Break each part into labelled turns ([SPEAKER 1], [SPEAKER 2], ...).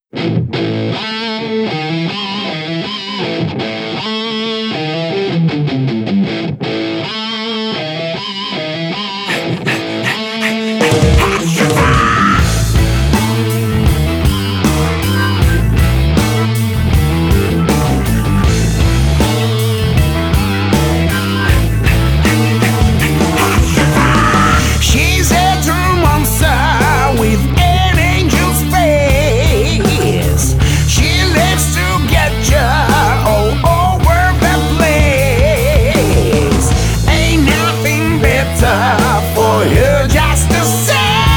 [SPEAKER 1] She's a true monster with an angel's face. She lives to get you all over the place. Ain't nothing better for you just to say.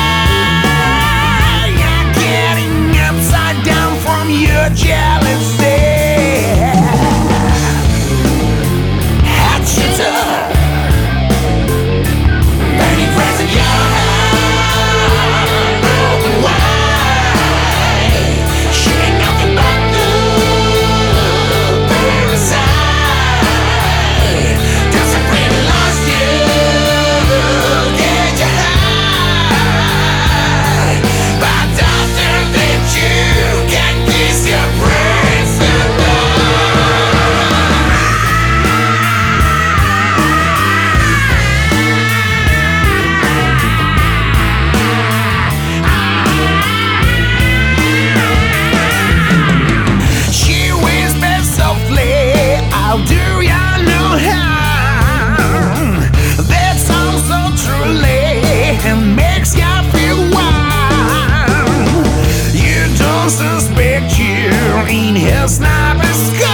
[SPEAKER 1] You're getting upside down from your jealousy. Hot shooter, burning friends in your heart. Oh, why? She ain't nothing but the parasite. Doesn't really lost you, get you high. But after that you can kiss your brains alone. She whispers softly, I'll do ya no harm. That sounds so truly and makes ya feel warm. You don't suspect you're in his sniper's sky.